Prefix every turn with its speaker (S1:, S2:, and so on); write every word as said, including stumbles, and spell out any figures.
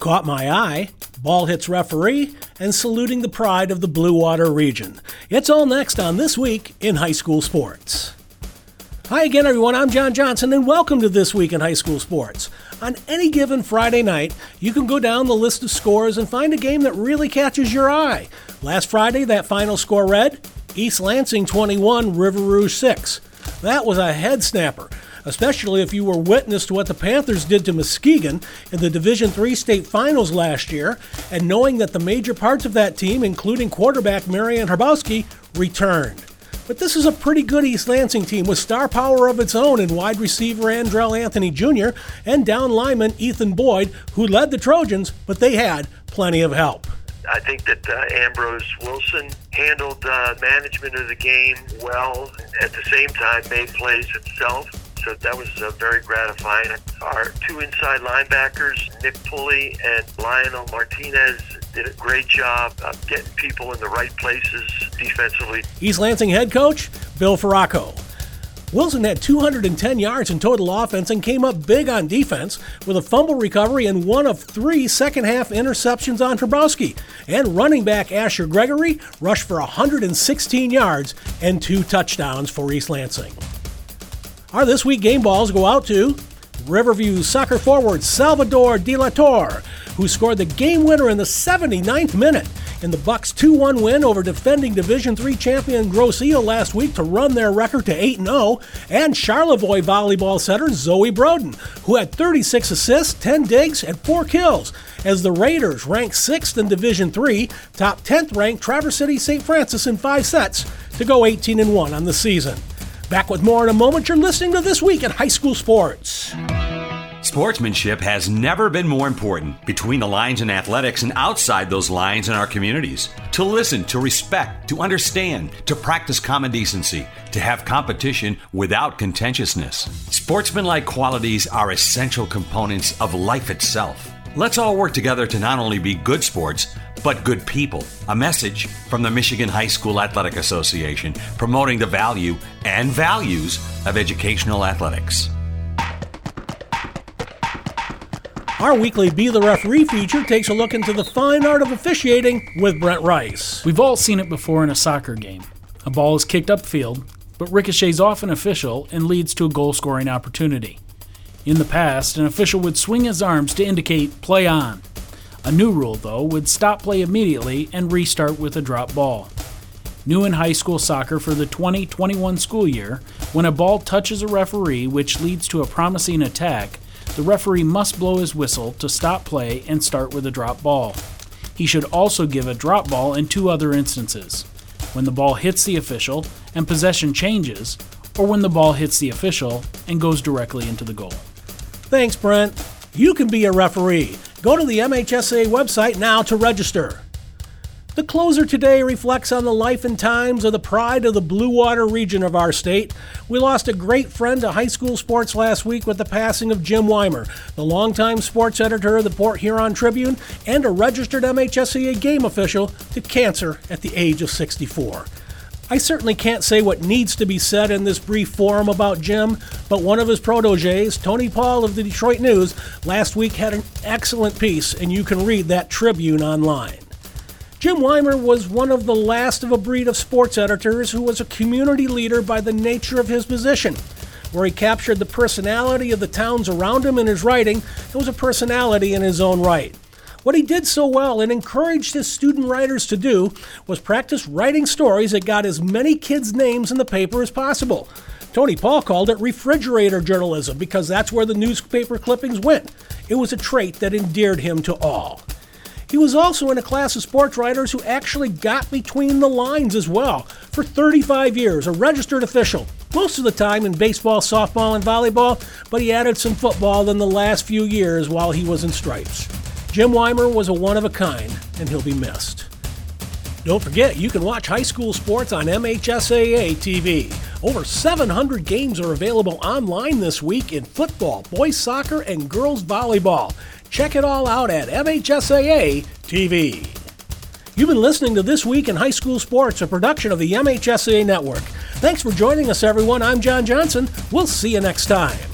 S1: Caught My Eye, Ball Hits Referee, and Saluting the Pride of the Blue Water Region. It's all next on This Week in High School Sports. Hi again, everyone. I'm John Johnson, and welcome to This Week in High School Sports. On any given Friday night, you can go down the list of scores and find a game that really catches your eye. Last Friday, that final score read, East Lansing twenty-one, River Rouge six. That was a head snapper, especially if you were witness to what the Panthers did to Muskegon in the Division three state finals last year, and knowing that the major parts of that team, including quarterback Marian Hrabowski, returned. But this is a pretty good East Lansing team with star power of its own in wide receiver Andrell Anthony Junior and down lineman Ethan Boyd, who led the Trojans, but they had plenty of help.
S2: I think that uh, Ambrose Wilson handled uh, management of the game well, at the same time made plays himself. So that was uh, very gratifying. Our two inside linebackers, Nick Pulley and Lionel Martinez, did a great job of getting people in the right places defensively.
S1: East Lansing head coach, Bill Farraco. Wilson had two hundred ten yards in total offense and came up big on defense with a fumble recovery and one of three second-half interceptions on Hrabowski. And running back Asher Gregory rushed for one hundred sixteen yards and two touchdowns for East Lansing. Our This Week game balls go out to Riverview soccer forward Salvador De La Torre, who scored the game winner in the seventy-ninth minute in the Bucks two one win over defending Division three champion Grosse Ile last week to run their record to eight and oh, and Charlevoix volleyball setter Zoe Broden, who had thirty-six assists, ten digs, and four kills, as the Raiders ranked sixth in Division three, top tenth ranked Traverse City Saint Francis in five sets to go eighteen and one on the season. Back with more in a moment. You're listening to This Week in High School Sports.
S3: Sportsmanship has never been more important between the lines in athletics and outside those lines in our communities. To listen, to respect, to understand, to practice common decency, to have competition without contentiousness. Sportsmanlike qualities are essential components of life itself. Let's all work together to not only be good sports, but good people. A message from the Michigan High School Athletic Association, promoting the value and values of educational athletics.
S1: Our weekly Be the Referee feature takes a look into the fine art of officiating with Brent Rice.
S4: We've all seen it before in a soccer game. A ball is kicked upfield, but ricochets off an official and leads to a goal-scoring opportunity. In the past, an official would swing his arms to indicate play on. A new rule, though, would stop play immediately and restart with a drop ball. New in high school soccer for the twenty twenty-one school year, when a ball touches a referee which leads to a promising attack, the referee must blow his whistle to stop play and start with a drop ball. He should also give a drop ball in two other instances: when the ball hits the official and possession changes, or when the ball hits the official and goes directly into the goal.
S1: Thanks, Brent. You can be a referee. Go to the M H S A website now to register. The closer today reflects on the life and times of the pride of the Blue Water region of our state. We lost a great friend to high school sports last week with the passing of Jim Weimer, the longtime sports editor of the Port Huron Tribune and a registered M H S A A game official, to cancer at the age of sixty-four. I certainly can't say what needs to be said in this brief forum about Jim, but one of his protégés, Tony Paul of the Detroit News, last week had an excellent piece, and you can read that Tribune online. Jim Weimer was one of the last of a breed of sports editors who was a community leader by the nature of his position, where he captured the personality of the towns around him in his writing and was a personality in his own right. What he did so well and encouraged his student writers to do was practice writing stories that got as many kids' names in the paper as possible. Tony Paul called it refrigerator journalism because that's where the newspaper clippings went. It was a trait that endeared him to all. He was also in a class of sports writers who actually got between the lines as well. For thirty-five years, a registered official, most of the time in baseball, softball, and volleyball, but he added some football in the last few years while he was in stripes. Jim Weimer was a one-of-a-kind, and he'll be missed. Don't forget, you can watch high school sports on M H S A A T V. Over seven hundred games are available online this week in football, boys soccer, and girls volleyball. Check it all out at M H S A A T V. You've been listening to This Week in High School Sports, a production of the M H S A A Network. Thanks for joining us, everyone. I'm John Johnson. We'll see you next time.